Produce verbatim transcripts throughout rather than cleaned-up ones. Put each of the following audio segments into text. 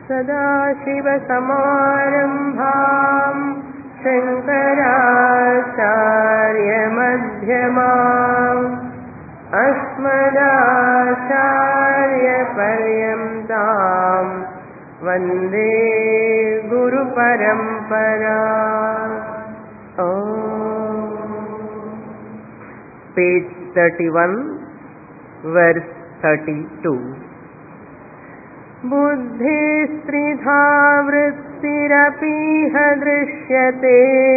सदाशिवसमारम्भाम् शङ्कराचार्यमध्यमाम् अस्मदाचार्यपर्यन्ताम् वन्दे गुरुपरम्पराम्. Page thirty-one, verse thirty-two. बुद्धिस्त्रिधा वृत्तिरपीह दृश्यते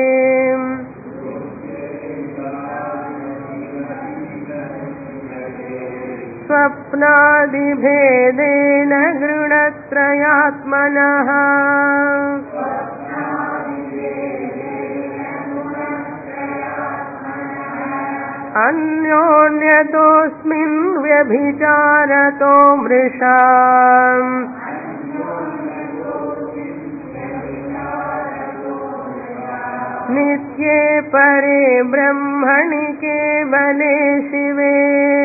स्वप्नादिभेदेन गृणत्रयात्मनः अन्योन्यतोऽस्मिन् व्यभिचारतो मृषा नित्ये परे ब्रह्मणि केवले शिवे.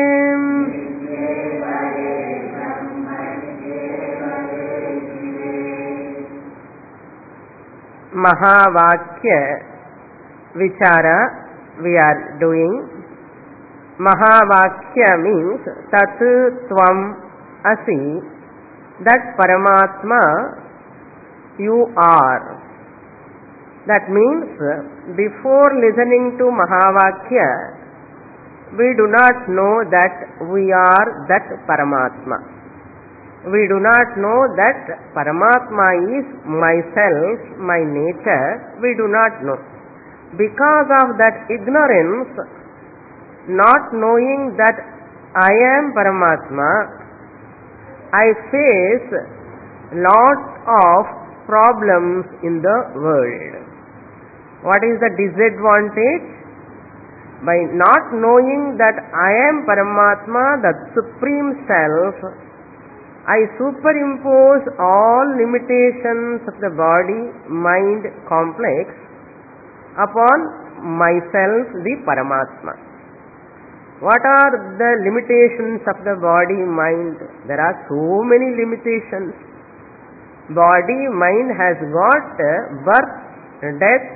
महावाक्य vichara we are doing. Mahavakya means tat tvam asi, that Paramatma you are. That means before listening to Mahavakya we do not know that we are that Paramatma. We do not know that Paramatma is myself, my nature. We do not know. Because of that ignorance, not knowing that I am Paramatma, I face lot of problems in the world. What is the disadvantage? By not knowing that I am Paramatma, the Supreme Self, I superimpose all limitations of the body-mind complex upon myself, the Paramatma. What are the limitations of the body-mind? There are so many limitations. Body-mind has got birth, death,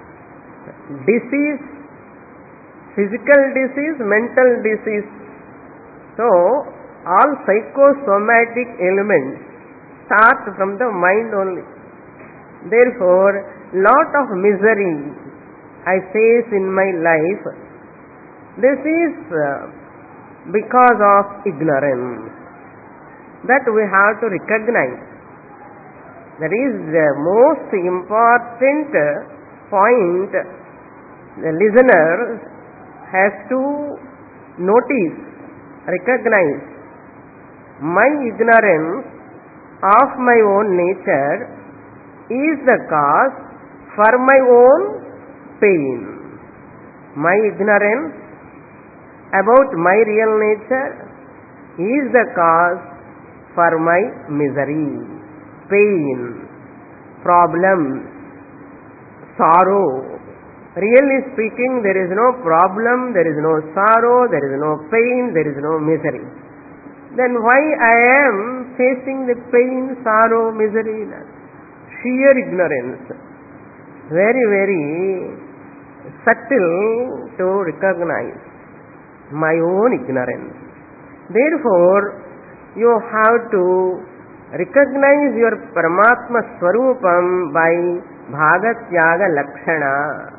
disease, physical disease, mental disease. So, all psychosomatic elements start from the mind only. Therefore, lot of misery I face in my life. This is because of ignorance. That we have to recognize. That is the most important point the listener has to notice, recognize. My ignorance of my own nature is the cause for my own pain. My ignorance about my real nature is the cause for my misery, pain, problems, sorrow. Really speaking, there is no problem, there is no sorrow, there is no pain, there is no misery. Then why I am facing the pain, sorrow, misery? Sheer ignorance. Very, very subtle to recognize my own ignorance. Therefore, you have to recognize your Paramatma Swarupam by Bhagatyaga Lakshana.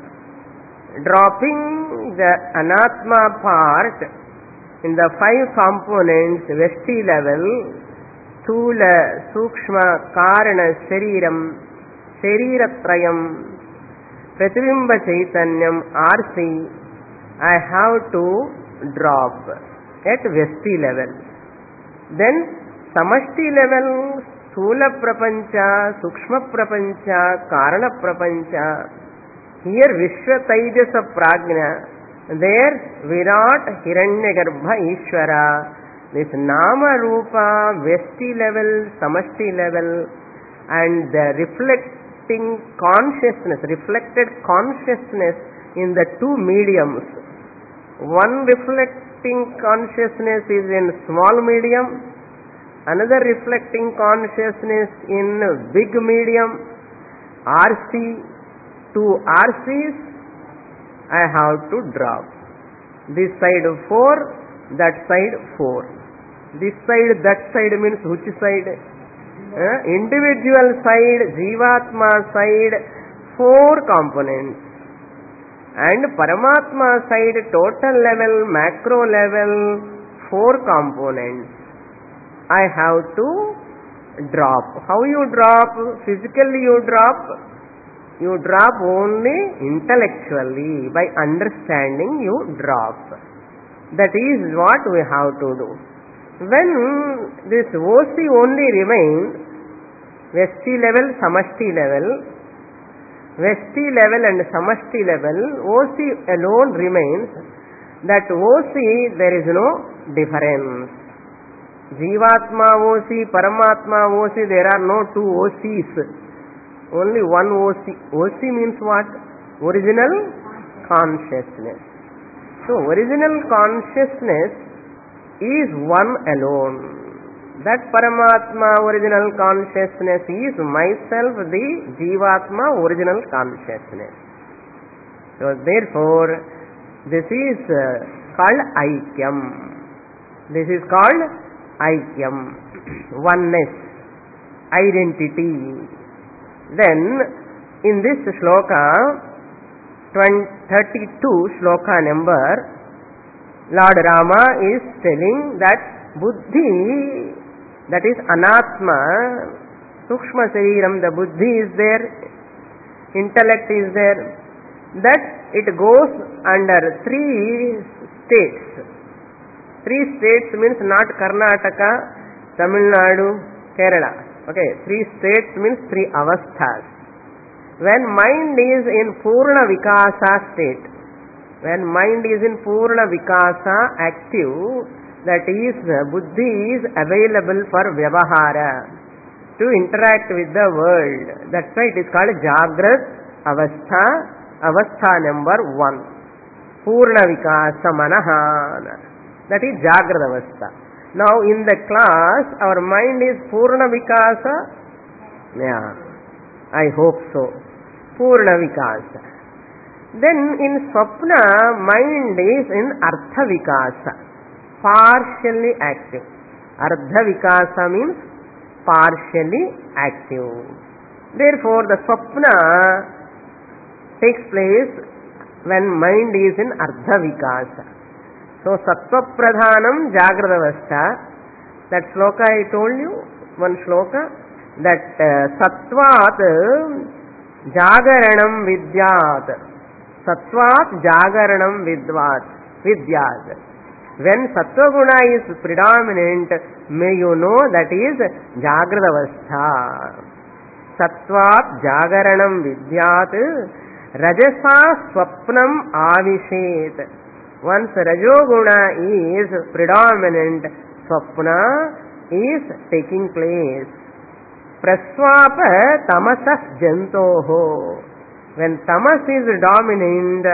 Dropping the Anatma part in the five components, Vesti level, Sthula, Sukshma, Karana, Shariram, Shariratrayam, Pratibimba Chaitanyam, R C, I have to drop at Vesti level. Then Samashti level, Sthula Prapancha, Sukshma Prapancha, Karana Prapancha. Here Vishwa Taijasa Prajna, there Virat Hiranyagarbha Ishvara. This Nama Rupa, Vesti level, Samashti level, and the reflecting consciousness, reflected consciousness in the two mediums. One reflecting consciousness is in small medium, another reflecting consciousness in big medium R C, two R Cs I have to drop. This side four, that side four. This side, that side means which side? Uh, individual side, Jivatma side, four components. And Paramatma side, total level, macro level, four components. I have to drop. How you drop? Physically you drop. You drop only intellectually. By understanding you drop. That is what we have to do. When this O C only remains, Vesti level, Samashti level, Vesti level and Samashti level, O C alone remains. That O C, there is no difference. Jivatma O C, Paramatma O C, there are no two O Cs. Only one O C. O C means what? Original consciousness. So, original consciousness is one alone. That Paramatma original consciousness is myself, the Jivatma original consciousness. So, therefore, this is uh, called Aikyam. This is called Aikyam, oneness, identity. Then, in this shloka, thirty-two shloka number, Lord Rama is telling that Buddhi, that is Anatma, Sukshma Sariram, the Buddhi is there, intellect is there, that it goes under three states. Three states means not Karnataka, Tamil Nadu, Kerala. Okay, three states means three avasthas. When mind is in Purna Vikasa state, when mind is in Purna Vikasa active, that is, Buddhi is available for Vyavahara, to interact with the world. That's why it is called Jagrat Avastha, Avastha number one. Purna Vikasa Manaha. That is Jagrat Avastha. Now in the class, our mind is Purna Vikasa. Yeah, I hope so. Purna Vikasa. Then in Swapna, mind is in Artha Vikasa, partially active. Artha Vikasa means partially active. Therefore, the Swapna takes place when mind is in Artha Vikasa. So, Sattva Pradhanam Jagrata Avastha, that shloka I told you, one shloka, that uh, Sattvat Jagaranam Vidyat. Sattvat Jagaranam Vidvat, Vidyat. When Sattva Guna is predominant, may you know that is Jagrata Avastha. Sattvat Jagaranam Vidyat, Rajasa Swapnam Avishet. Once Rajoguna is predominant, Swapna is taking place. Praswapa Tamasas Jantoho. When Tamas is dominant,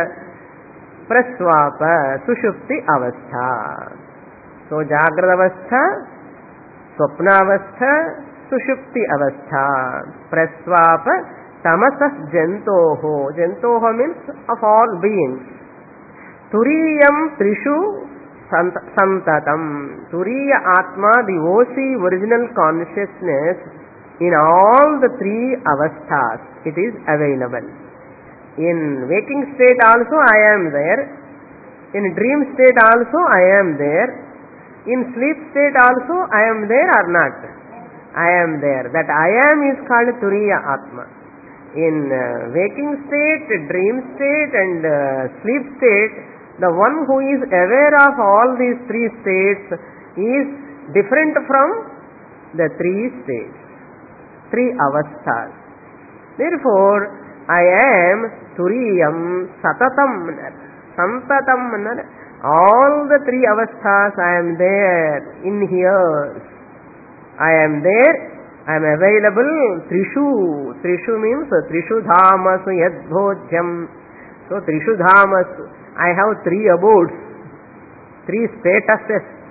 Praswapa Sushupti Avastha. So Jagrata Avastha, Swapna Avastha, Sushupti Avastha. Praswapa Tamasas Jantoho. Jantoho means of all beings. Turiyam Trishu Santatam. Turiya Atma, the O C, original consciousness, in all the three avasthas, it is available. In waking state also I am there. In dream state also I am there. In sleep state also I am there or not? I am there. That I am is called Turiya Atma. In uh, waking state, dream state and uh, sleep state, the one who is aware of all these three states is different from the three states, three avasthas. Therefore, I am Turiyam Satatam, Santatam, all the three avasthas I am there in here. I am there, I am available. Trishu, Trishu means Trishu Dhamasu Yadbhojyam. So Trishu Dhamasu, I have three abodes, three statuses,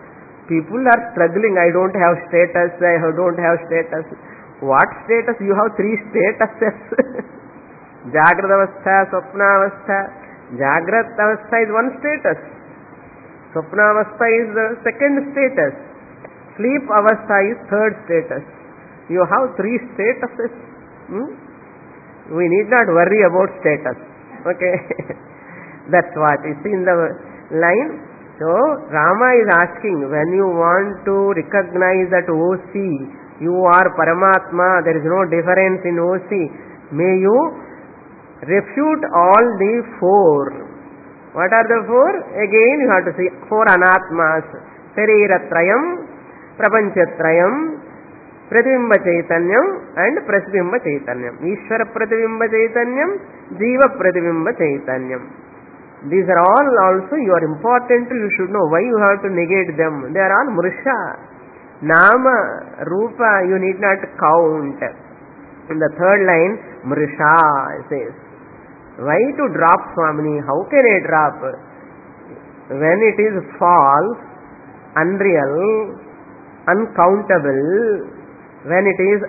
People are struggling. I don't have status. I don't have status. What status? You have three statuses. Jagrata avastha, Swapna avastha. Jagrata avastha is one status. Swapna avastha is the second status. Sleep avastha is third status. You have three statuses. Hmm? We need not worry about status. Okay. That's what is in the line. So, Rama is asking, when you want to recognize that O C, you are Paramatma, there is no difference in O C, may you refute all the four. What are the four? Again you have to see four anatmas. Shariratrayam, Prapanchatrayam, Pratibimba Chaitanyam and Prasibimba Chaitanyam. Ishvara Pratibimba Chaitanyam, Jiva Pratibimba Chaitanyam. These are all also you are important, you should know why you have to negate them. They are all Mrisha. Nama, Rupa, you need not count. In the third line, Mrisha says. Why to drop Swamini? How can I drop? When it is false, unreal, uncountable, when it is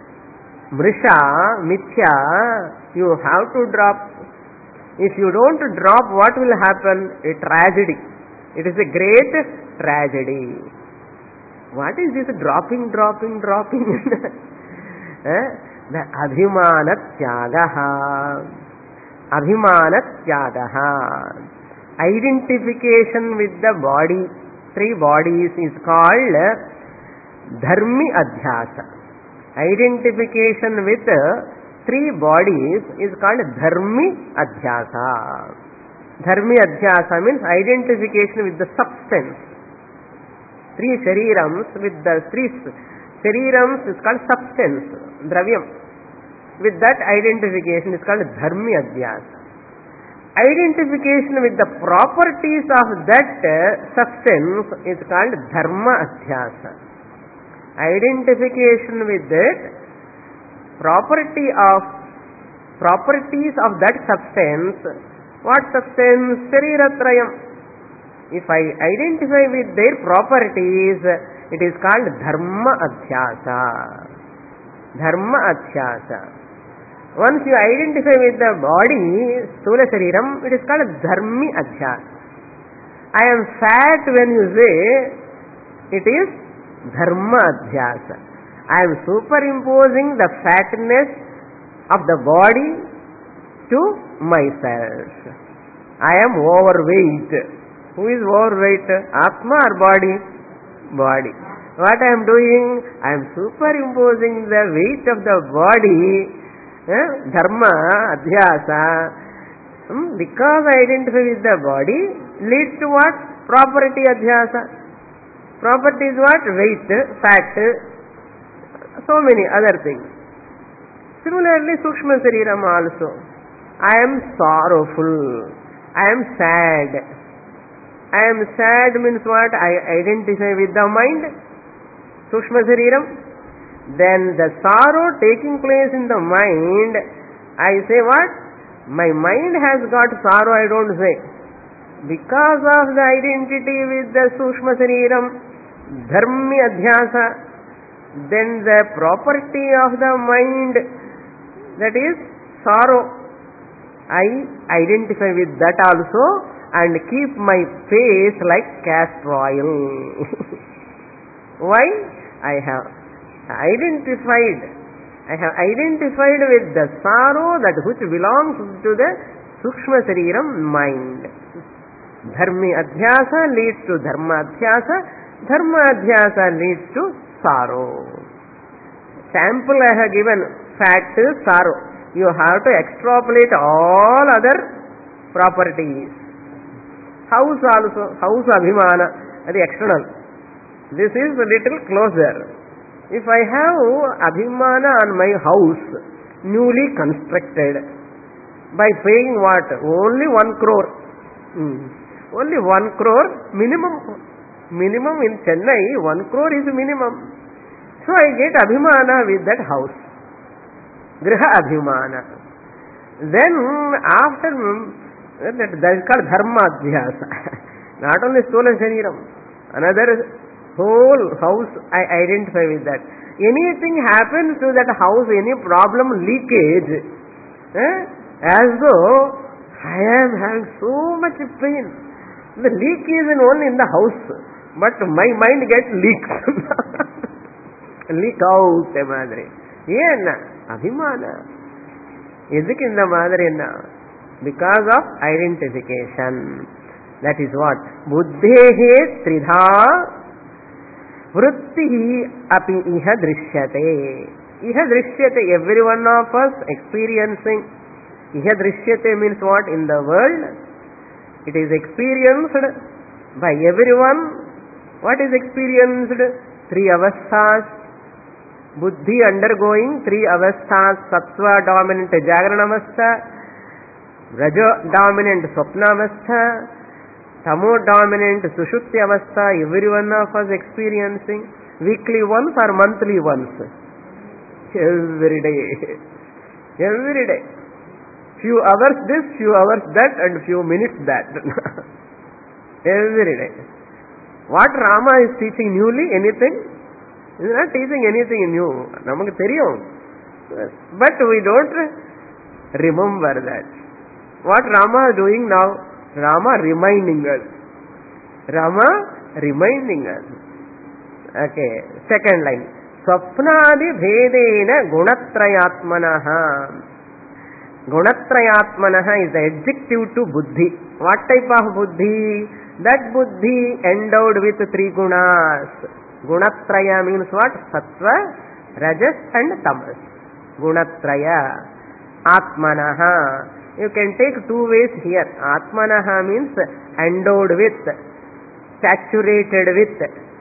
Mrisha, Mithya, you have to drop. If you don't drop, what will happen? A tragedy. It is a great tragedy. What is this dropping, dropping, dropping? eh? The Abhimana Tyagaha. Abhimana Tyagaha. Identification with the body, three bodies, is called Dharmi Adhyasa. Identification with three bodies is called Dharmi Adhyasa. Dharmi Adhyasa means identification with the substance. Three sharirams with the three sharirams is called substance, dravyam. With that identification is called Dharmi Adhyasa. Identification with the properties of that substance is called Dharma Adhyasa. Identification with that property of properties of that substance. What substance? Shariratrayam. If I identify with their properties, it is called Dharma Adhyasa. Dharma Adhyasa. Once you identify with the body, Sthula Shariram, it is called Dharmi Adhyasa. I am fat when you say, it is Dharma Adhyasa. I am superimposing the fatness of the body to myself. I am overweight. Who is overweight? Atma or body? Body. What I am doing? I am superimposing the weight of the body, eh? Dharma, Adhyasa. Hmm? Because I identify with the body, leads to what? Property Adhyasa. Property is what? Weight, fat, so many other things. Similarly, Sukshma Shariram also. I am sorrowful. I am sad. I am sad means what? I identify with the mind. Sukshma Shariram. Then the sorrow taking place in the mind, I say what? My mind has got sorrow, I don't say. Because of the identity with the Sukshma Shariram, Dharmi Adhyasa, then the property of the mind, that is sorrow, I identify with that also and keep my face like castor oil. Why? I have identified, I have identified with the sorrow that which belongs to the Sukshma Shariram mind. Dharmi Adhyasa leads to Dharma Adhyasa, Dharma Adhyasa leads to sorrow. Sample I have given, fat, sorrow. You have to extrapolate all other properties. House also, house Abhimana, the external. This is a little closer. If I have Abhimana on my house, newly constructed, by paying what? Only one crore. Hmm. Only one crore minimum. Minimum in Chennai, one crore is minimum. So I get Abhimana with that house. Griha Abhimana. Then after that, that is called Dharma Adhyasa. Not only Sthola Shariram. Another whole house I identify with that. Anything happens to that house, any problem, leakage, eh, as though I am having so much pain. The leak is in only in the house, but my mind gets leaks. Leak out madre. Yenna abhimana. Edhuk inda madrena? Because of identification. That is what? Buddhehe tridha vrittihi api iha drishyate. Iha drishyate, every one of us experiencing. Iha drishyate means what? In the world, it is experienced by everyone. What is experienced? Three avasthas. Buddhi undergoing three avasthas. Sattva dominant Jagrana avastha, Raja dominant Swapna avastha, Tamo dominant Sushupti avastha. Every one of us experiencing weekly once or monthly once. Every day. Every day. Few hours this, few hours that, and few minutes that. Every day. What Rama is teaching newly? Anything? He is not teaching anything new. Namakku theriyum. But we don't remember that. What Rama is doing now? Rama reminding us. Rama reminding us. Okay. Second line. Swapnadi bhedena gunatrayatmanaha. Gunatrayatmanaha is the adjective to buddhi. What type of buddhi? That buddhi endowed with three gunas. Gunatraya means what? Sattva, Rajas and Tamas. Gunatraya. Atmanaha. You can take two ways here. Atmanaha means endowed with, saturated with.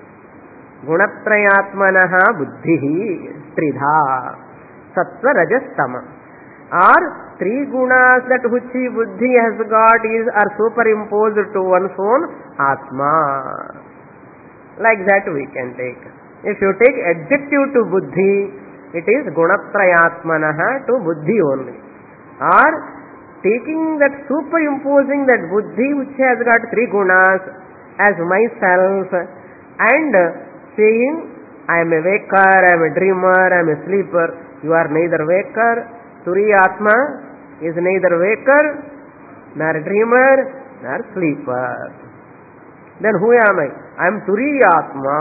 Gunatrayatmanaha buddhihi tridha. Sattva, Rajas, Tama. Or three gunas that which buddhi has got is are superimposed to one's own Atma. Like that we can take. If you take adjective to buddhi, it is gunatrayatmanaha to buddhi only. Or taking that, superimposing that buddhi which has got three gunas as myself and saying I am a waker, I am a dreamer, I am a sleeper. You are neither waker. Turiya Atma is neither waker, nor dreamer, nor sleeper. Then who am I? I am Turiya Atma.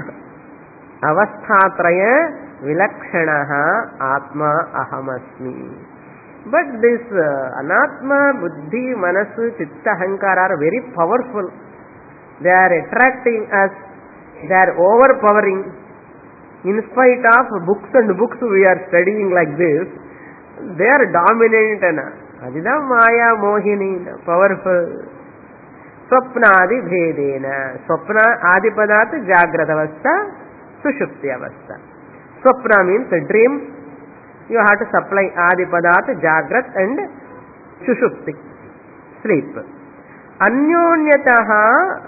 Avasthatraya vilakshanaha Atma ahamasmi. But this uh, Anatma, Buddhi, Manasu, Chitta, Ahankara are very powerful. They are attracting us. They are overpowering. In spite of books and books we are studying like this, they are dominant. Adida Maya Mohini, powerful. Swapna adi bhedena. Swapna adipadat Jagrata avastha, Sushupti avastha. Swapna means a dream. You have to supply adipadat Jagrat and Sushupti, sleep. Anyonyataha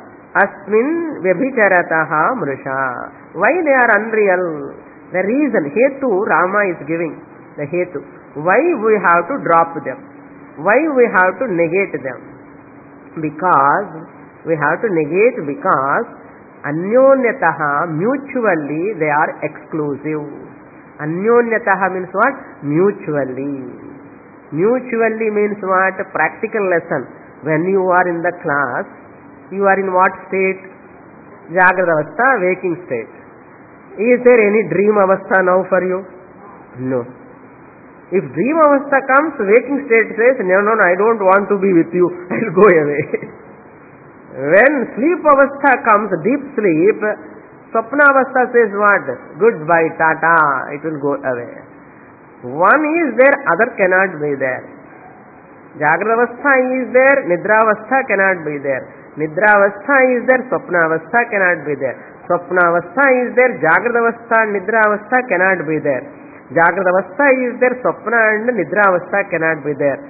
asmin vyabhicharataha mrusha. Why they are unreal? The reason, hetu, Rama is giving the hetu. Why we have to drop them? Why we have to negate them? Because we have to negate because anyonyataha, mutually they are exclusive. Anyonyataha means what? Mutually. Mutually means what? Practical lesson. When you are in the class, you are in what state? Jagrata avastha, waking state. Is there any dream avastha now for you? No. If dream avastha comes, waking state says, no, no, no, I don't want to be with you, I will go away. When sleep avastha comes, deep sleep, Swapna avastha says what? Goodbye, tata, it will go away. One is there, other cannot be there. Jagrata avastha is there, Nidra avastha cannot be there. Nidra avastha is there, Swapna avastha cannot be there. Swapna avastha is there, Jagrata avastha and Nidra avastha cannot be there. Jagrata avastha is there, Swapna and Nidra avastha cannot be there.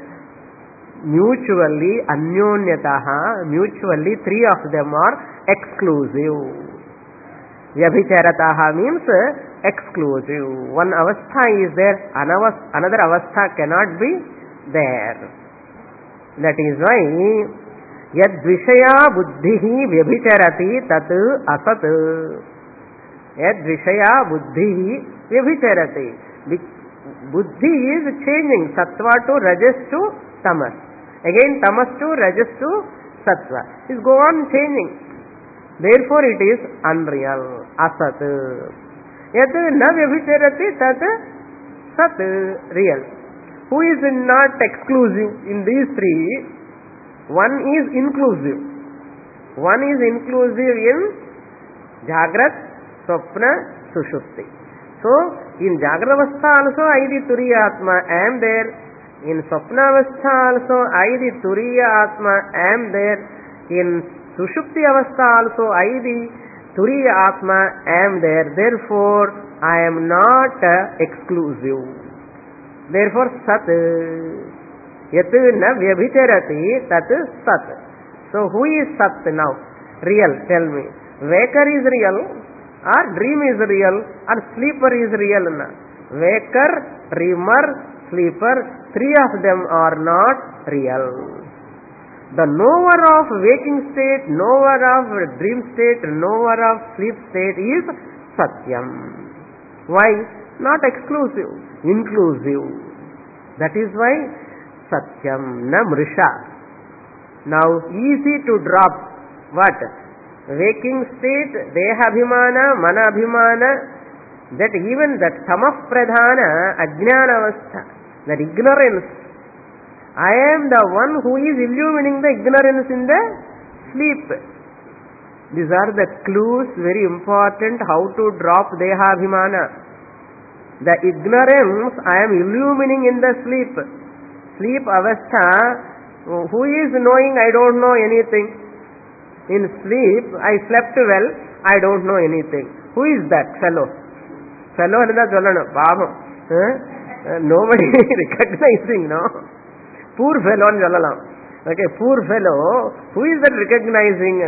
Mutually, anyonyataha, mutually three of them are exclusive. Vyabhicharataha means exclusive. One avastha is there, another avastha cannot be there. That is why Yadvishaya buddhihi vyabhicharati tat asat. Yadvishaya buddhihi vyabhicharati. The buddhi is changing sattva to rajas to tamas. Again tamas to rajas to sattva. It go on changing. Therefore it is unreal. Asat. Yad na vyabhicharati tat sat, real. Who is not exclusive in these three? One is inclusive. One is inclusive in Jagrat, Swapna, Sushupti. So, in Jagrata Avastha also I the Turiya Atma am there. In Swapna Avastha also I the Turiya Atma am there. In Sushupti Avastha also I the Turiya Atma am there. Therefore, I am not uh, exclusive. Therefore, Sat. Yat na vyabhicharati tat sat. So who is Sat now? Real, tell me. Waker is real, or dream is real, or sleeper is real? Na? Waker, dreamer, sleeper, three of them are not real. The knower of waking state, knower of dream state, knower of sleep state is Satyam. Why? Not exclusive, inclusive. That is why Satyam, na mrisha. Now, easy to drop what? Waking state, dehabhimana, manabhimana, that even that tamah pradhana, ajnana avastha, that ignorance. I am the one who is illumining the ignorance in the sleep. These are the clues, very important, how to drop dehabhimana. The ignorance I am illumining in the sleep. Sleep avastha, who is knowing I don't know anything? In sleep, I slept well, I don't know anything. Who is that fellow? Fellow another cholana, baba. Nobody recognizing, no? Poor fellow cholala. Okay, poor fellow, who is that recognizing?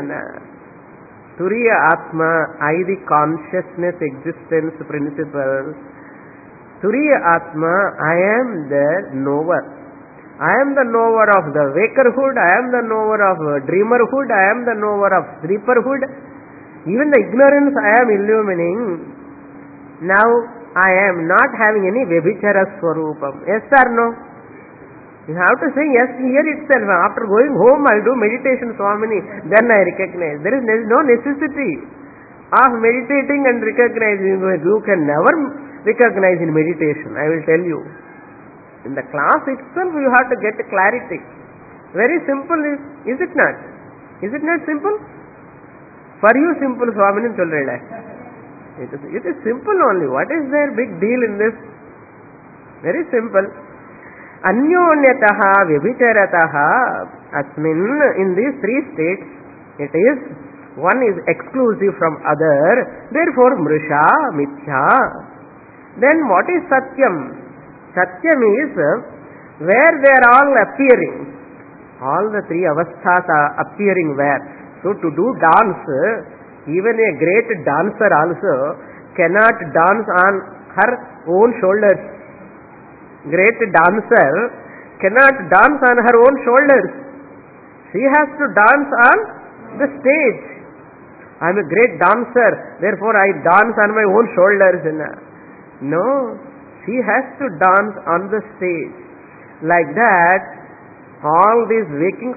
Turiya Atma, I the consciousness existence principle. Turiya Atma, I am the knower. I am the knower of the wakerhood, I am the knower of dreamerhood, I am the knower of sleeperhood. Even the ignorance I am illumining. Now I am not having any Vyabhichara Swarupam. Yes or no? You have to say yes here itself. After going home I will do meditation, Swamini. Then I recognize. There is no necessity of meditating and recognizing. You can never recognize in meditation, I will tell you. In the class itself you have to get clarity. Very simple, is, is it not? Is it not simple? For you simple, Swamini Cholrela. It is, it is simple only. What is there big deal in this? Very simple. Anyonyataha vyabhicharataha asmin, in these three states, it is, one is exclusive from other, therefore mrisha, mithya. Then what is Satyam? Satyam is where they are all appearing. All the three avasthas are appearing where? So to do dance, even a great dancer also cannot dance on her own shoulders. Great dancer cannot dance on her own shoulders. She has to dance on the stage. I am a great dancer, therefore I dance on my own shoulders. No. She has to dance on the stage. Like that, all these waking,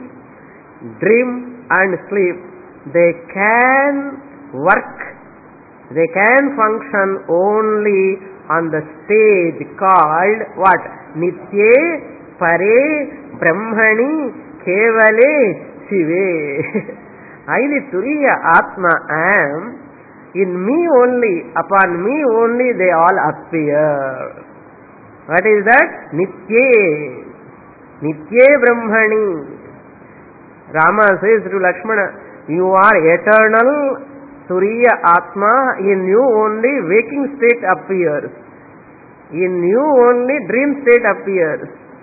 dream and sleep, they can work, they can function only on the stage called what? Nitye Pare Brahmani Kevale Shive. I the Turiya Atma am. In me only, upon me only they all appear. What is that? Nitye. Nitye Brahmani. Rama says to Lakshmana, you are eternal Turiya Atma, in you only waking state appears. In you only dream state appears.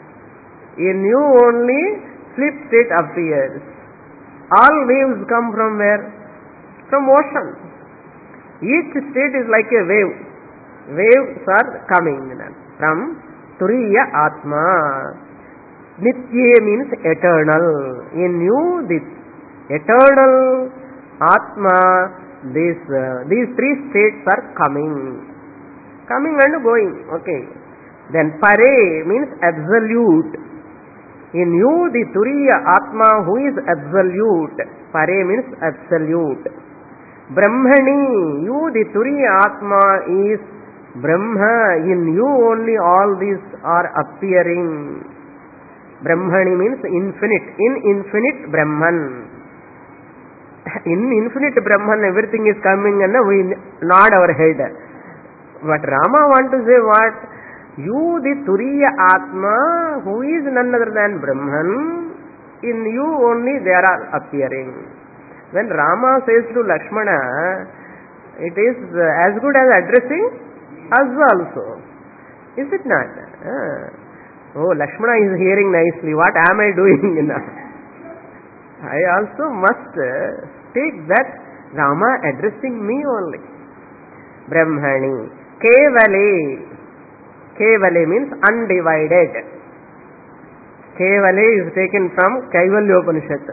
In you only sleep state appears. All waves come from where? From ocean. Each state is like a wave. Waves are coming from Turiya Atma. Nitye means eternal. In you, this eternal Atma, this, uh, these three states are coming. Coming and going. Okay. Then Pare means absolute. In you, the Turiya Atma who is absolute. Pare means absolute. Brahmani, you, the Turiya Atma is Brahma. In you only all these are appearing. Brahmani means infinite. In infinite Brahman. In infinite Brahman everything is coming and we nod our head. But Rama want to say what? You, the Turiya Atma, who is none other than Brahman, in you only they are appearing. When Rama says to Lakshmana, it is as good as addressing us also. Is it not? Ah. Oh, Lakshmana is hearing nicely. What am I doing now? I also must take that Rama addressing me only. Brahmani. Kevale. Kevale means undivided. Kevale is taken from Kaivalya Upanishad.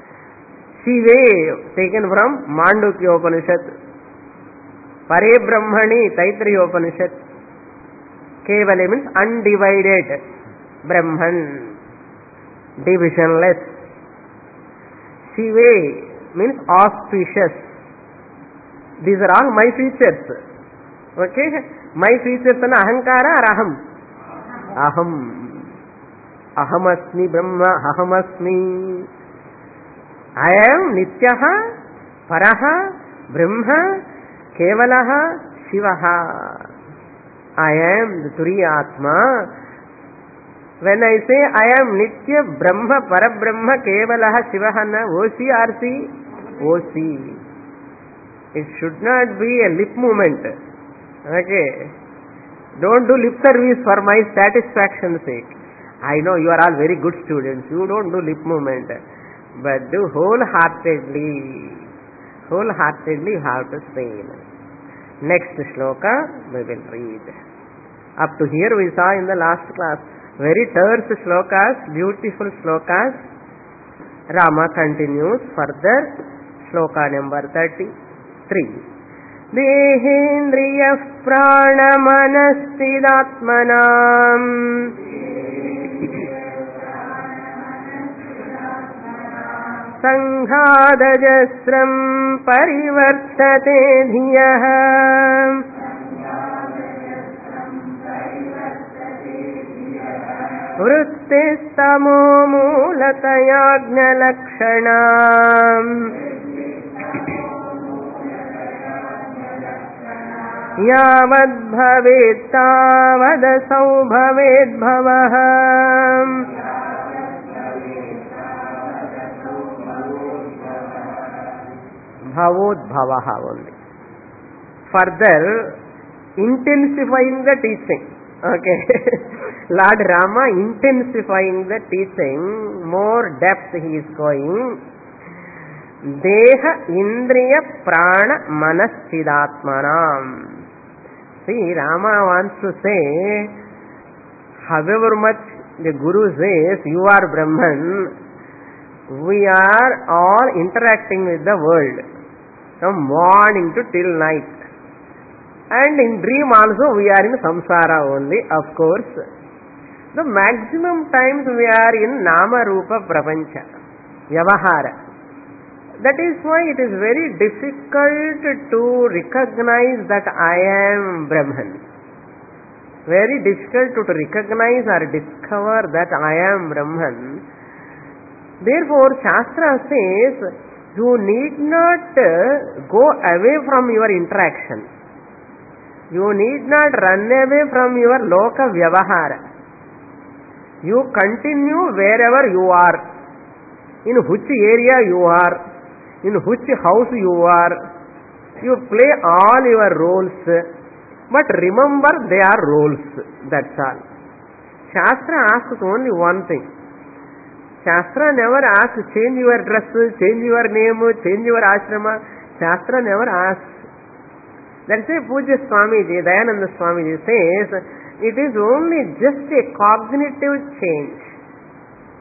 Shive taken from Mandukya Upanishad. Pare Brahmani Taittiriya Upanishad. Kevale means undivided. Brahman. Divisionless. Shive means auspicious. These are all my features. Okay? My features are ahankara or aham? Aham. Ahamasmi Brahma, ahamasmi. I am Nityaha, Paraha, Brahma, Kevalaha, Shivaha. I am the Turiya Atma. When I say I am Nitya, Brahma, Parabrahma, Kevalaha, Shivaha, na O C R C? O C. It should not be a lip movement. Okay. Don't do lip service for my satisfaction's sake. I know you are all very good students. You don't do lip movement. But do wholeheartedly. Wholeheartedly you have to say. Next shloka we will read. Up to here we saw in the last class. Very terse shlokas, beautiful shlokas. Rama continues further. Shloka number thirty-three. Dehendriya pranamanastidatmanam sanghadajasram parivartate dhiyah vrutistamo mulatayajnalakshanam यावद् भवेत् तावदसौ भवेद् भवः भवोद्भवः only. Further intensifying the teaching. Okay. Lord Rama intensifying the teaching, more depth he is going. Deha Indriya Prana Manaschidatmanam. See, Rama wants to say, however much the Guru says, you are Brahman, we are all interacting with the world from morning to till night. And in dream also we are in samsara only, of course. The maximum times we are in Nama Rupa Prapancha, Vyavahara. That is why it is very difficult to recognize that I am Brahman. Very difficult to recognize or discover that I am Brahman. Therefore, Shastra says, you need not go away from your interaction. You need not run away from your Loka Vyavahara. You continue wherever you are. In which area you are. In which house you are, you play all your roles, but remember they are roles, that's all. Shastra asks only one thing. Shastra never asks change your dress, change your name, change your ashrama. Shastra never asks. That's why Pujya Swamiji, Dayananda Swamiji says, it is only just a cognitive change.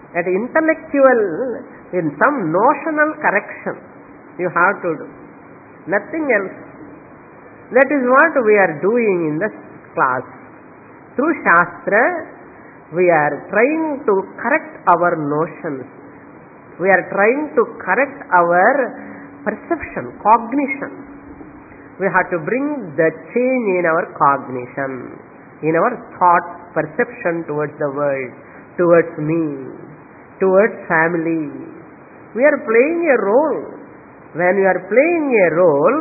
at intellectual, in some notional correction you have to do, nothing else. That is what we are doing in the class. Through Shastra, we are trying to correct our notions. We are trying to correct our perception, cognition. We have to bring the change in our cognition, in our thought, perception towards the world, towards me, towards family. We are playing a role. When we are playing a role,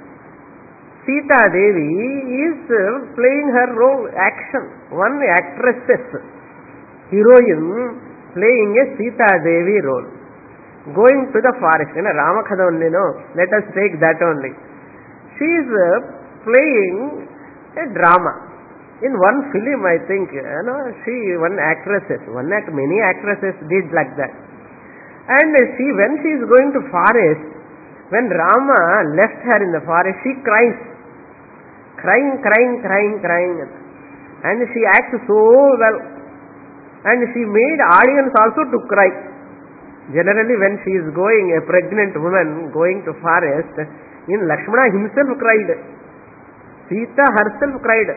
Sita Devi is playing her role, action. One actress, heroine, playing a Sita Devi role. Going to the forest, you know, Ramakatha only, no? Let us take that only. She is playing a drama. In one film, I think, you know, she, one actress, one act, many actresses did like that. And she, when she is going to forest, when Rama left her in the forest, she cries. Crying, crying, crying, crying. And she acts so well. And she made audience also to cry. Generally, when she is going, a pregnant woman going to forest, in Lakshmana himself cried. Sita herself cried.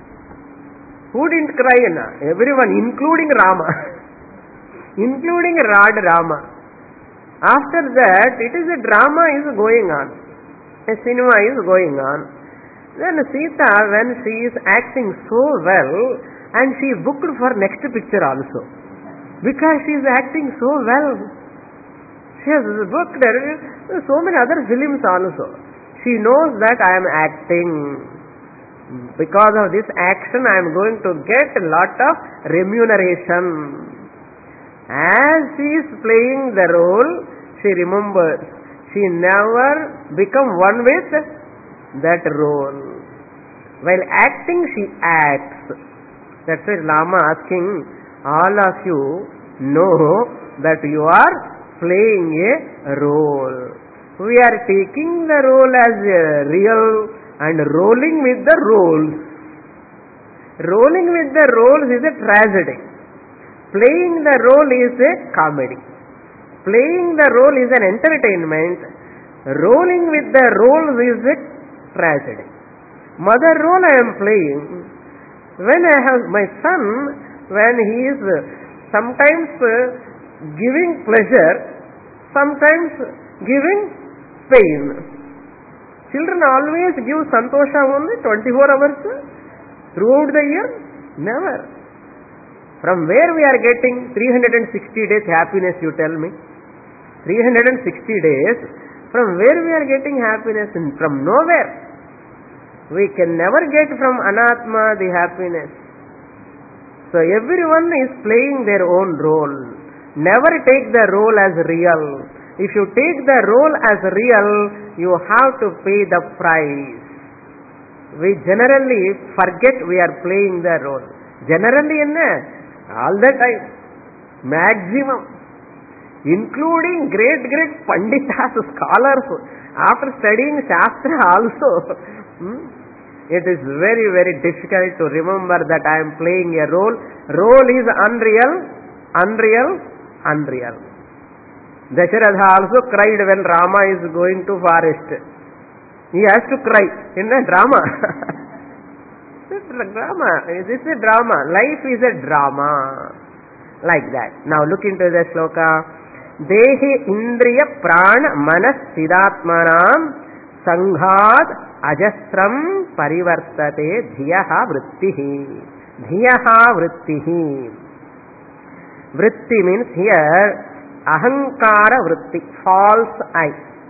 Who didn't cry? Na? Everyone, including Rama. including Lord Rama. After that, it is a drama is going on. A cinema is going on. Then Sita, when she is acting so well, and she booked for next picture also, because she is acting so well, she has booked so many other films also. She knows that I am acting. Because of this action, I am going to get a lot of remuneration. As she is playing the role, she remembers. She never become one with that role. While acting, she acts. That's why Lama asking, all of you know that you are playing a role. We are taking the role as real and rolling with the roles. Rolling with the roles is a tragedy. Playing the role is a comedy. Playing the role is an entertainment. Rolling with the roles is a tragedy. Mother role I am playing. When I have my son, when he is sometimes giving pleasure, sometimes giving pain. Children always give santosha only twenty-four hours throughout the year? Never. From where we are getting three hundred sixty days happiness, you tell me? three hundred sixty days, from where we are getting happiness? From nowhere. We can never get from Anatma the happiness. So everyone is playing their own role. Never take the role as real. If you take the role as real, you have to pay the price. We generally forget we are playing the role. Generally, all the time, maximum, including great, great panditas, scholars, after studying Shastra also, hmm, it is very, very difficult to remember that I am playing a role. Role is unreal, unreal, unreal. Dasharatha also cried when Rama is going to forest. He has to cry in a drama. This is a drama. This is a drama. Life is a drama. Like that. Now look into the sloka. Dehi indriya prana manas siddhatmanam sanghat ajastram parivartate dhiyaha vrittihi. Dhiyaha vrittihi. Vritti means here ahankara vritti, false I.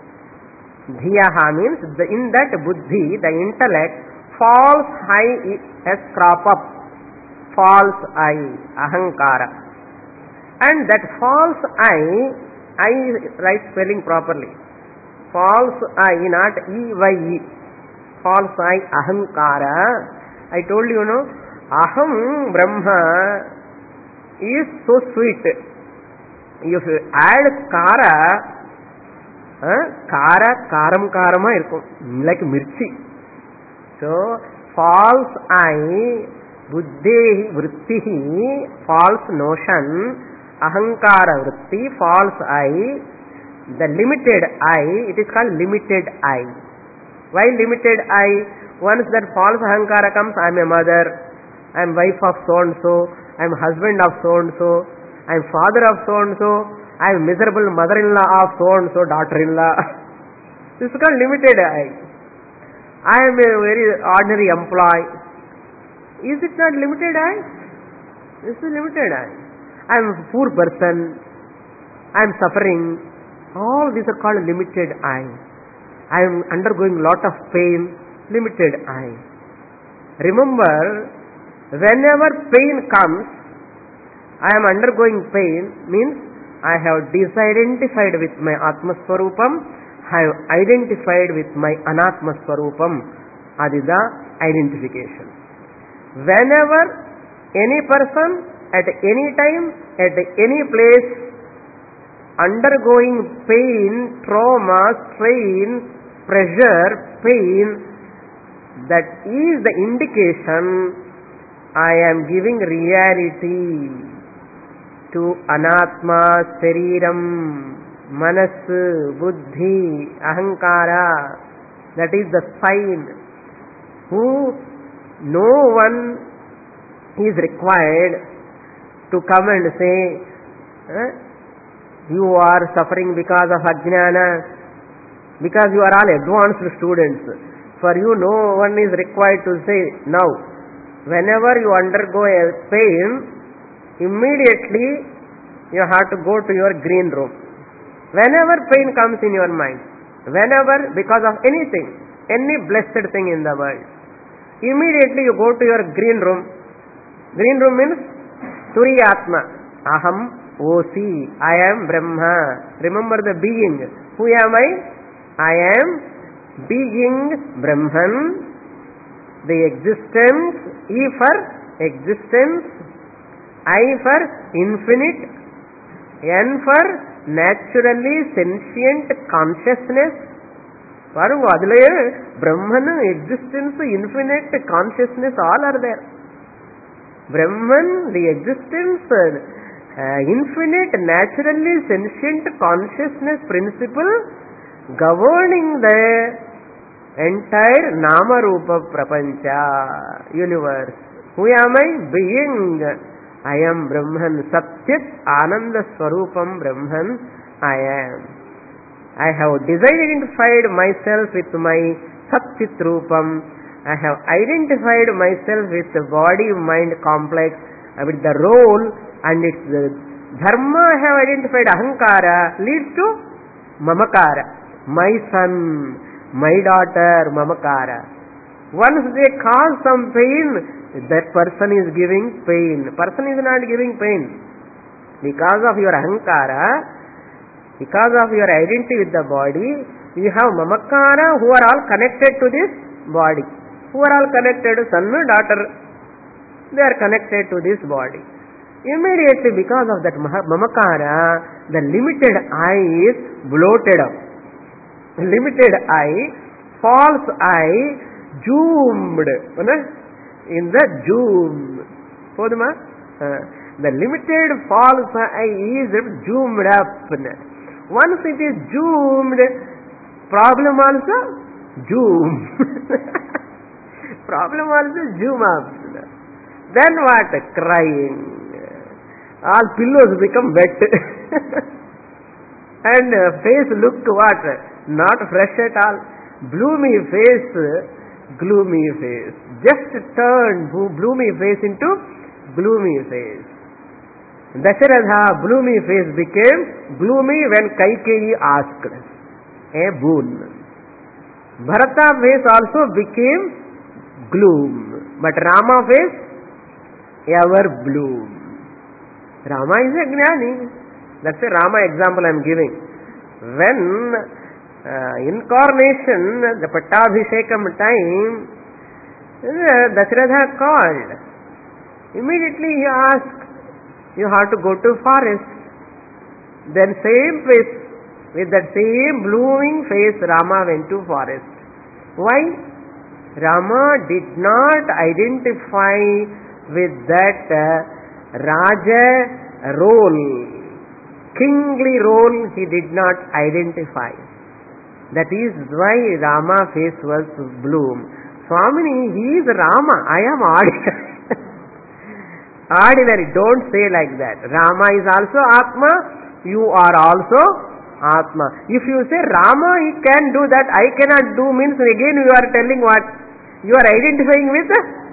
Dhiyaha means the, in that buddhi, the intellect, false I has crop up. False I, ahankara. And that false I, I write spelling properly. False I, not E Y E. False I, ahankara. I told you, no, aham Brahma is so sweet. If you add kara, uh, kara, karam karama irkum, like mirchi. So, false I, buddhi, vrittihi, false notion, ahankara vritti, false I, the limited I, it is called limited I. Why limited I? Once that false ahankara comes, I am a mother, I am wife of so and so, I am husband of so and so, I am father of so and so, I am miserable mother-in-law of so and so, daughter-in-law. This is called limited I. I am a very ordinary employee. Is it not limited I? This is limited I. I am a poor person, I am suffering. All these are called limited I. I am undergoing lot of pain, limited I. Remember, whenever pain comes, I am undergoing pain means I have disidentified with my Atma Swarupam, I have identified with my Anatma Swarupam. That is the identification. Whenever any person, at any time, at any place, undergoing pain, trauma, strain, pressure, pain, that is the indication I am giving reality to Anatma, Shariram, Manas, Buddhi, Ahankara. That is the sign. Who no one is required to come and say, eh, you are suffering because of Ajnana, because you are all advanced students. For you, no one is required to say, now, whenever you undergo a pain, immediately you have to go to your green room. Whenever pain comes in your mind, whenever, because of anything, any blessed thing in the world, immediately you go to your green room. Green room means Turiyatma. Aham Osi. I am Brahma. Remember the being. Who am I? I am being Brahman. The existence. E for existence. I for infinite. N for naturally sentient consciousness. Varu adile Brahman, existence, infinite consciousness, all are there. Brahman, the existence, uh, infinite, naturally sentient consciousness principle governing the entire Nama Rupa Prapancha universe. Who am I? Being. I am Brahman. Satyat Ananda Swarupam Brahman I am. I have disidentified myself with my Satchit Rupam. I have identified myself with the body-mind complex, with the role and its dharma. I have identified Ahankara leads to Mamakara. My son, my daughter, Mamakara. Once they cause some pain, that person is giving pain. Person is not giving pain. Because of your Ahankara, because of your identity with the body, you have Mamakara who are all connected to this body. Who are all connected? Son, daughter. They are connected to this body. Immediately because of that Mamakara, the limited I is bloated up. Limited I, false I, zoomed. In the zoom. Poduma? The limited false I is zoomed up. Once it is zoomed, problem also zoom. Problem also zoom up. Then what? Crying. All pillows become wet. And face looked what? Not fresh at all. Gloomy face, gloomy face. Just turned gloomy face into gloomy face. Dasharatha gloomy face became gloomy when Kaikeyi asked a boon. Bharata face also became gloom, but Rama face ever bloom. Rama is a Jnani. That's a Rama example I am giving. When uh, incarnation, the Pattabhishekam time, uh, Dasharatha called. Immediately he asked, you have to go to forest. Then same face, with that same blooming face, Rama went to forest. Why? Rama did not identify with that uh, Raja role, kingly role he did not identify. That is why Rama face was bloom. Swamini, he is Rama, I am ordinary. Ordinary, don't say like that. Rama is also Atma, you are also Atma. If you say Rama he can do that, I cannot do, means again you are telling what? You are identifying with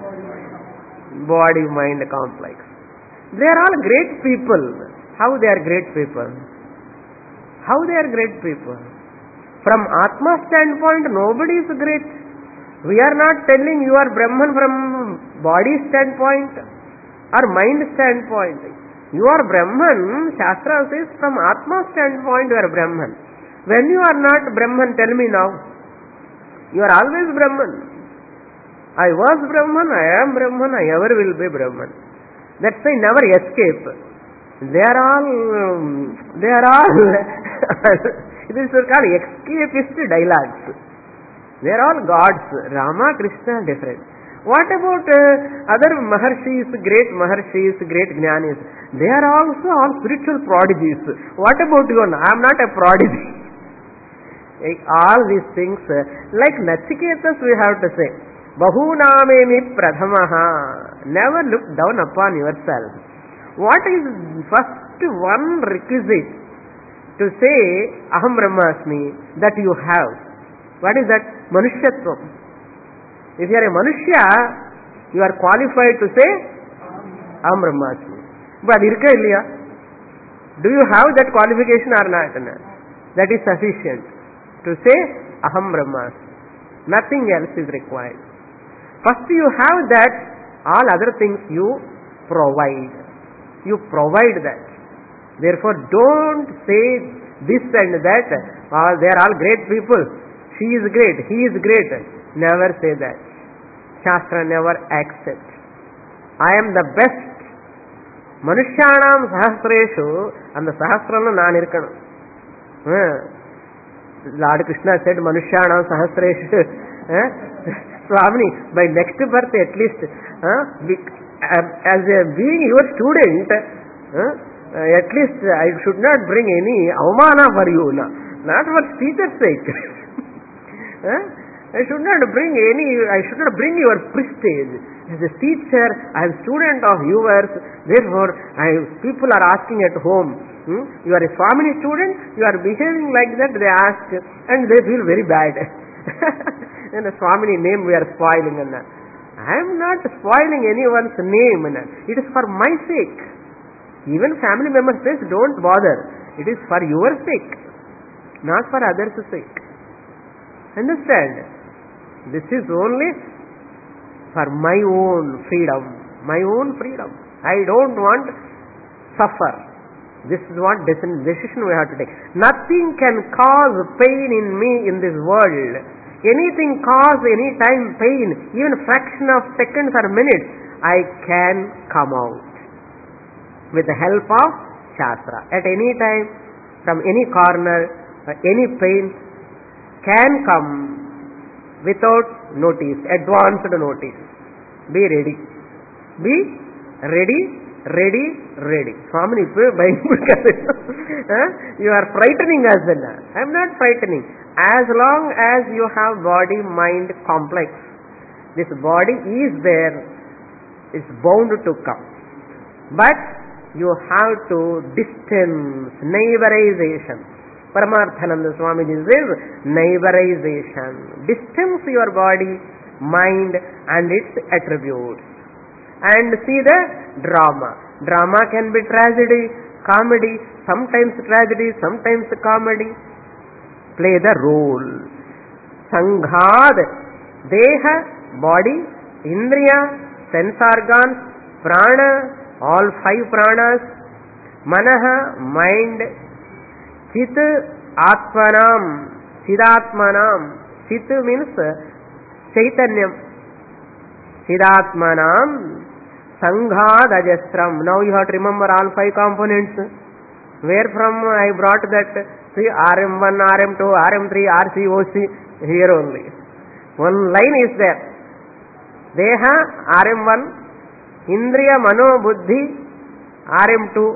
body mind complex. They are all great people. How they are great people? How they are great people? From Atma standpoint, nobody is great. We are not telling you are Brahman from body standpoint or mind standpoint. You are Brahman, Shastra says from Atma standpoint you are Brahman. When you are not Brahman, tell me now. You are always Brahman. I was Brahman, I am Brahman, I ever will be Brahman. That's why never escape. They are all, they are all, it is called escapist dialogues. They are all gods. Rama, Krishna, different. What about uh, other Maharshis, great Maharshis, great Jnanis? They are also all spiritual prodigies. What about you? I am not a prodigy. All these things, uh, like Nachiketas we have to say, Bahunamemi Pradhamaha. Never look down upon yourself. What is first one requisite to say Aham Brahmasmi that you have? What is that? Manushyatvam. If you are a Manushya, you are qualified to say Aham Brahmasmi. But irka illiya? Do you have that qualification or not? That is sufficient to say Aham Brahmasmi. Nothing else is required. First you have that, all other things you provide. You provide that. Therefore don't say this and that. Oh, they are all great people. She is great, he is great. Never say that. Shastra never accepts. I am the best. Manushyanam sahasreshu, and the sahasrana naan irkanu. Lord Krishna said Manushyanam sahasreshu. Swamini, by next birth at least, as a being your student, at least I should not bring any avamana for you, not for teacher's sake. I should not bring any, I should not bring your prestige. As a teacher, I am student of yours, therefore I, people are asking at home, hmm, you are a Swamini student, you are behaving like that, they ask, and they feel very bad. And the Swamini name we are spoiling. I am not spoiling anyone's name. It is for my sake. Even family members say, don't bother. It is for your sake, not for others' sake. Understand? This is only for my own freedom. My own freedom. I don't want suffer. This is what decision we have to take. Nothing can cause pain in me in this world. Anything cause any time pain, even fraction of seconds or minutes, I can come out with the help of Shastra. At any time, from any corner, any pain can come without notice, advanced notice. Be ready. Be ready, ready, ready. Swamini, you are frightening us. I am not frightening. As long as you have body-mind complex, this body is there, is bound to come. But you have to distance, neighborization. Paramarthananda Swamiji says, neighborization. Distance your body, mind and its attributes. And see the drama. Drama can be tragedy, comedy, sometimes tragedy, sometimes comedy. Play the role. Sanghad, Deha, body, Indriya, sense organs, Prana, all five pranas, Manaha, mind, Chit, Atmanam, Siddhatmanam. Chit means Chaitanyam. Siddhatmanam, Sanghad Ajastram. Now you have to remember all five components. Where from I brought that? See, R M one, R M two, R M three, R C, O C, here only. One line is there. Deha, R M one, Indriya, Mano, Buddhi, R M two,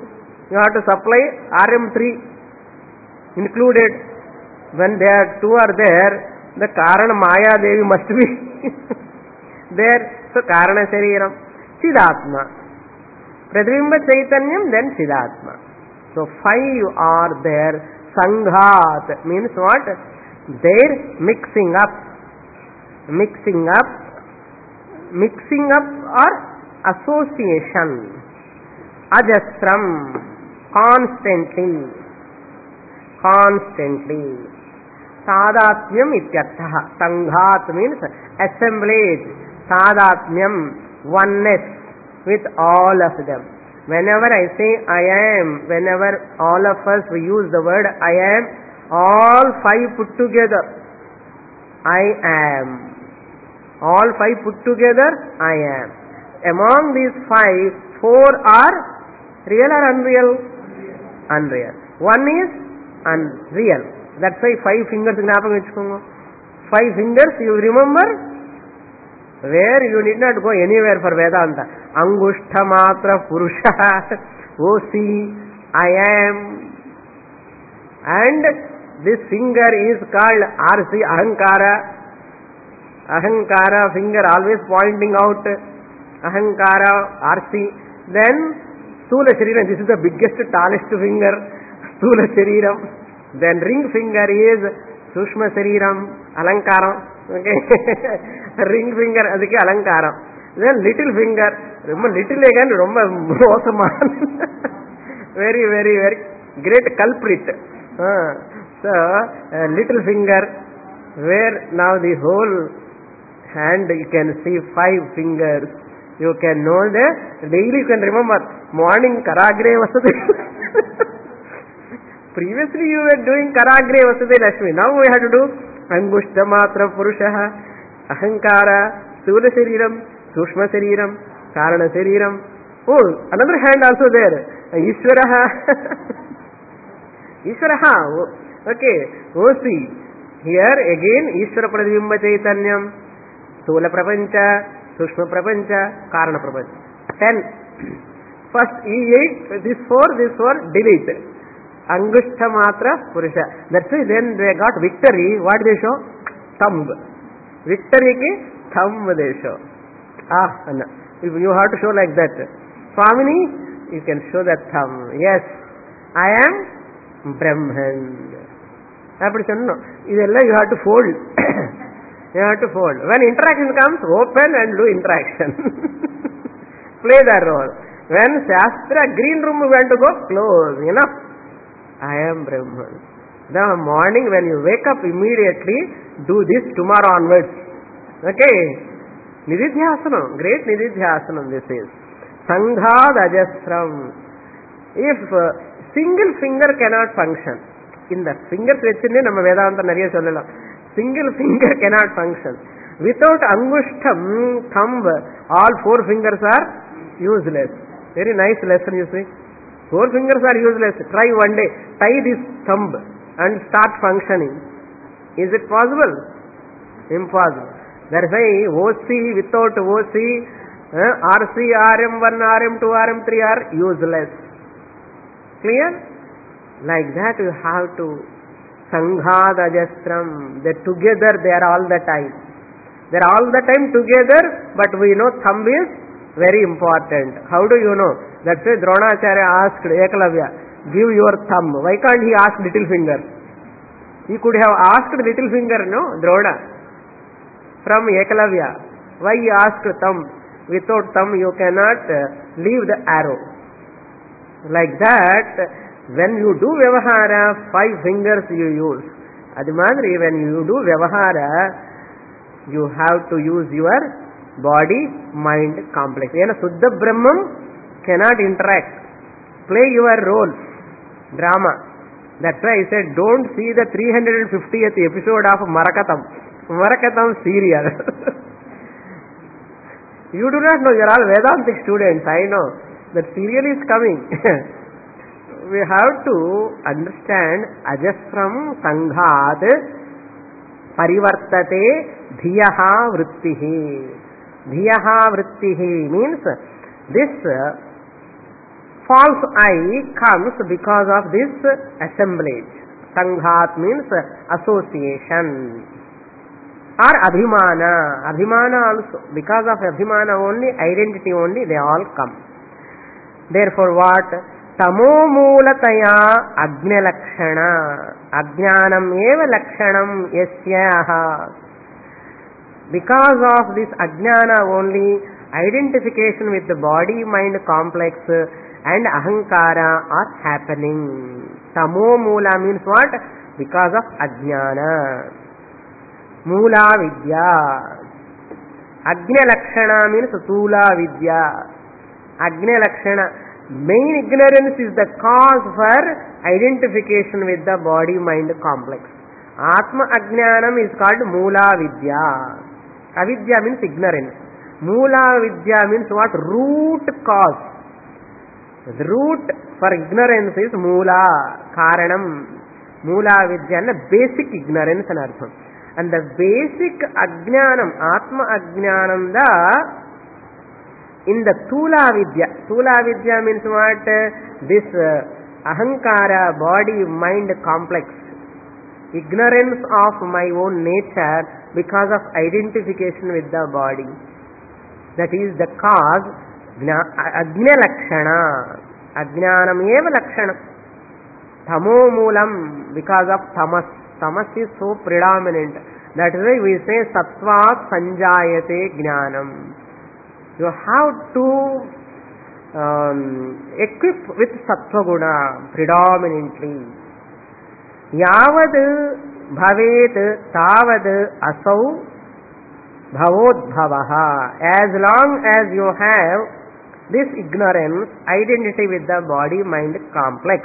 You have to supply R M three included. When they are two are there, the Karana Maya Devi must be there. So Karana Shariram, Chidatma. Pratibimba Chaitanyam, then Chidatma. So five are there. Sanghat means what? Their mixing up. Mixing up. Mixing up or association. Ajasram. Constantly. Constantly. Tadatmyam ityartha. Sanghat means assemblage. Tadatmyam, oneness with all of them. Whenever I say I am, whenever all of us we use the word I am, all five put together, I am. All five put together, I am. Among these five, four are real or unreal? Unreal. One is unreal. That's why five fingers gnapakam vechukongo. Five fingers you remember? Where you need not go anywhere for Vedanta. Angushta matra purusha. O see, I am. And this finger is called R C, Ahankara. Ahankara, finger always pointing out. Ahankara, R C. Then Stula Shariram, this is the biggest, tallest finger. Stula Shariram. Then ring finger is Sushma Shariram, Alankaram. Okay. Ring finger, adike Alankaram. Then little finger, remember little again, romba mosaman. Very, very, very great culprit. Uh, so, uh, little finger, where now the whole hand you can see five fingers. You can know that daily you can remember morning Karagre Vasade. Previously you were doing Karagre Vasade Lakshmi. Now we have to do Angushta Matra Purushaha, Ahankara, Stula Shariram, Sushma Shariram, Karana Shariram. Oh, another hand also there. Ishvaraha. Ishvaraha. Okay. Oh, see. Here again, Ishvara Pratibimba Chaitanyam, Stula Prapancha, Sushma Prapancha, Karana Prapancha. Ten. First E eight, this four, this four, delete. Angushta Matra Purusha. That's why then they got victory. What they show? Thumb. Victory ki thumb they show. Ah, no. If you have to show like that. Swamini, you can show that thumb. Yes, I am Brahman. No. You have to fold. You have to fold. When interaction comes, open and do interaction. Play that role. When Shastra, green room went to go, close. Enough. I am Brahman. The morning when you wake up immediately, do this tomorrow onwards. Okay. Nididhyasanam. Great Nididhyasanam this is. Sanghad Ajasram. If uh, single finger cannot function, in the fingers vechinde nama Vedanta nariya sollalam. Single finger cannot function. Without Angushtam, thumb, all four fingers are useless. Very nice lesson you see. Four fingers are useless. Try one day. Tie this thumb and start functioning. Is it possible? Impossible. That is why O C without O C, uh, R C, R M one, R M two, R M three are useless. Clear? Like that you have to Sanghad Ajastram. They together they are all the time. They are all the time together, but we know thumb is very important. How do you know? That's why Dronacharya asked Ekalavya, give your thumb. Why can't he ask little finger? He could have asked little finger, no? Drona. From Ekalavya. Why he asked thumb? Without thumb you cannot uh, leave the arrow. Like that, when you do Vyavahara, five fingers you use. Adimadri, when you do Vyavahara, you have to use your body-mind complex. Yena Suddha Brahman cannot interact. Play your role. Drama. That's why I said don't see the three hundred fiftieth episode of Marakatam. Marakatam serial. You do not know. You are all Vedantic students. I know. That serial is coming. We have to understand Ajasram Sanghad Parivartate Dhiyaha Vrittihi. Dhiyaha Vrittihi means this false I comes because of this assemblage. Sanghat means association. Or abhimana. Abhimana also. Because of abhimana only, identity only, they all come. Therefore what? Tamo moolataya agnya lakshana. Ajnanam eva lakshanam yasyaha. Because of this ajnana only, identification with the body-mind complex and ahankara are happening. Tamo moola means what? Because of ajnana. Moola vidya. Agnya lakshana means Tula vidya. Agnya lakshana. Main ignorance is the cause for identification with the body-mind complex. Atma ajnanam is called Moola vidya. Avidya means ignorance. Moola vidya means what? Root cause. The root for ignorance is Moola, Karanam. Moola vidya and basic ignorance and artham. And the basic ajnanam, Atma ajnanam, the in the Tula vidya. Tula vidya means what? This uh, ahankara, body, mind complex. Ignorance of my own nature because of identification with the body. That is the cause. Ajna lakshana. Ajnanam eva lakshana. Tamo moolam, because of tamas. Tamas is so predominant. That is why we say sattva sanjayate jnanam. You have to um, equip with sattva guna predominantly. Yavad bhavet tavad asau bhavodbhavaha. As long as you have this ignorance, identity with the body-mind complex.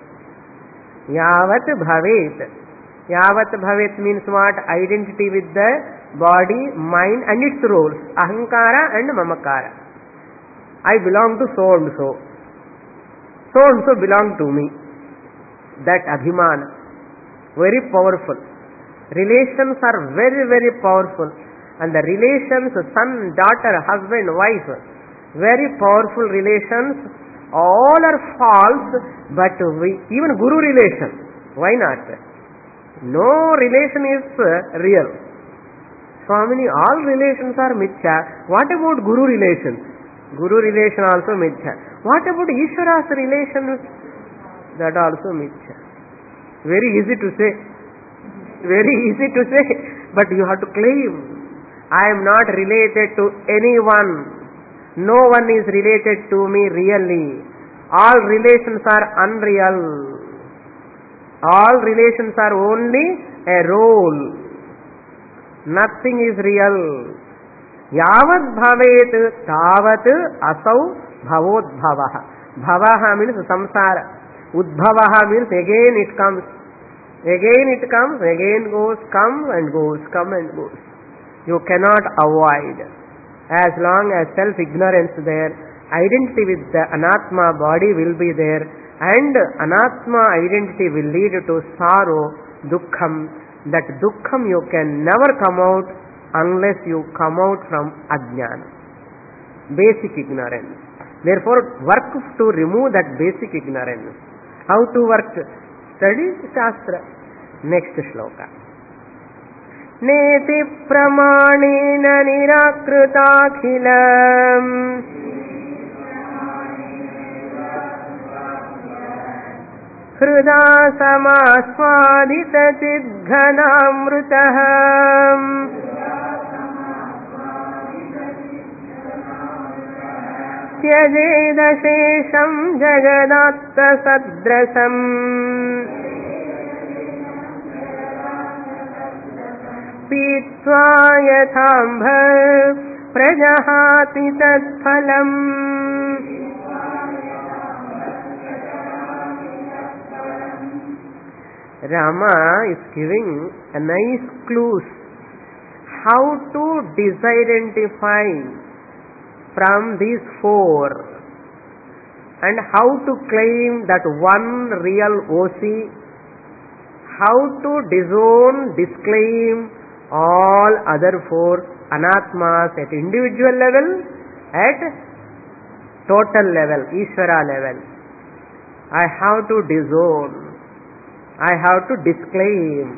Yavat bhavet. Yavat bhavet means what? Identity with the body, mind and its roles. Ahankara and mamakara. I belong to so and so. So and so belong to me. That abhimana. Very powerful. Relations are very, very powerful. And the relations, son, daughter, husband, wife, very powerful relations. All are false, but we, even guru relation. Why not? No relation is uh, real. Swamini, all relations are mithya. What about guru relation? Guru relation also mithya. What about Ishvara's relation? That also mithya. Very easy to say. Very easy to say. But you have to claim. I am not related to anyone. No one is related to me really. All relations are unreal. All relations are only a role. Nothing is real. Yavat bhavet tavat asau bhavodbhavaha. Bhavaha means samsara. Udbhavaha means again it comes. Again it comes, again goes, come and goes, come and goes. You cannot avoid. As long as self-ignorance there, identity with the anatma body will be there, and anatma identity will lead to sorrow, dukkham. That dukkham you can never come out unless you come out from ajnana, basic ignorance. Therefore, work to remove that basic ignorance. How to work? Study Shastra. Next shloka. Neti pramanena nirakritaakhilam hruda samaswadita chidghanamrutaham tyajeda shesham jagadatta sadrasam pītvā yathāmbha prajahāti tatphalam. Rama is giving a nice clues how to disidentify from these four and how to claim that one real O C, how to disown, disclaim all other four anatmas at individual level, at total level, Ishvara level. I have to disown, I have to disclaim.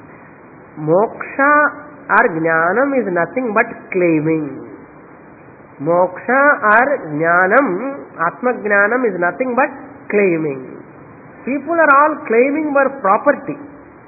Moksha or jnanam is nothing but claiming. Moksha or jnanam, atma jnanam is nothing but claiming. People are all claiming for property.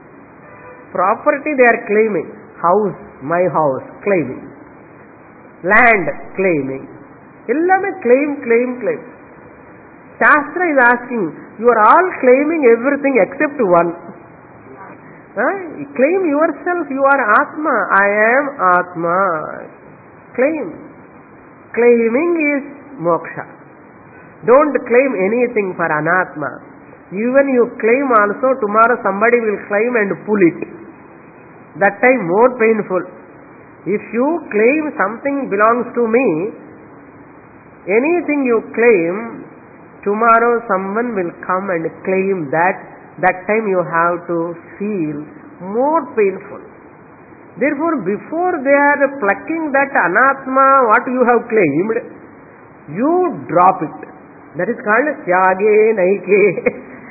Property they are claiming. House, my house, claiming. Land, claiming. Ellame claim, claim, claim. Shastra is asking, you are all claiming everything except one. Huh? Claim yourself, you are Atma. I am Atma. Claim. Claiming is moksha. Don't claim anything for anatma. Even you claim also, tomorrow somebody will claim and pull it. That time more painful. If you claim something belongs to me, anything you claim, tomorrow someone will come and claim that. That time you have to feel more painful. Therefore, before they are plucking that anatma, what you have claimed, you drop it. That is called tyage naike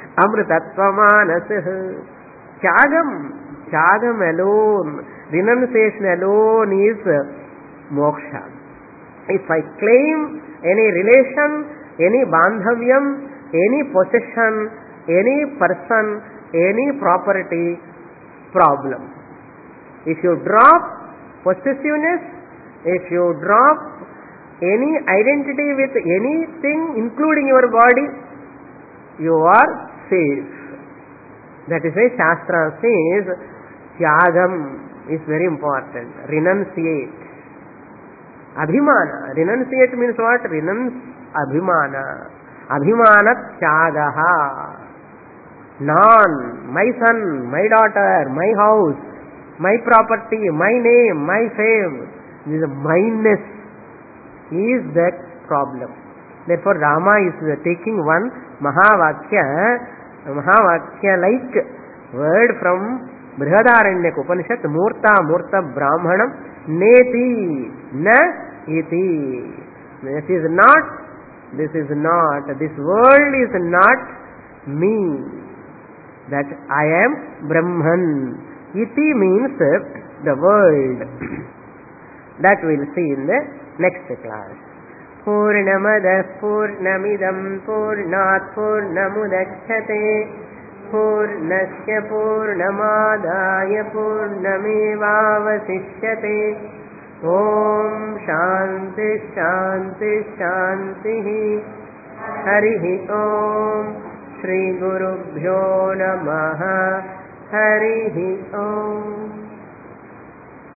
amritatvamanas. Tyagam, tyagam alone, renunciation alone is moksha. If I claim any relation, any bandhavyam, any possession, any person, any property, problem. If you drop possessiveness, if you drop any identity with anything including your body, you are safe. That is why Shastra says tyagam is very important. Renunciate. Abhimana. Renunciate means what? Renounce abhimana. Abhimana tyagaha. Non, my son, my daughter, my house, my property, my name, my fame. This mineness is the problem. Therefore, Rama is taking one Mahavakya, Mahavakya like word from Brihadaranyaka Upanishad, Murta, Murta Brahmanam, Neti, Na, Iti. This is not, this is not, this world is not me. That I am Brahman. Iti means the world. That we'll see in the next class. Purnamada Purnamidam Purnat Purnamudachyate Purnasya Purnamadaya Purnamevavasishyate. Om Shanti Shanti Shanti. Harihi Om. Shri Gurubhyo Namaha. Harihi Om.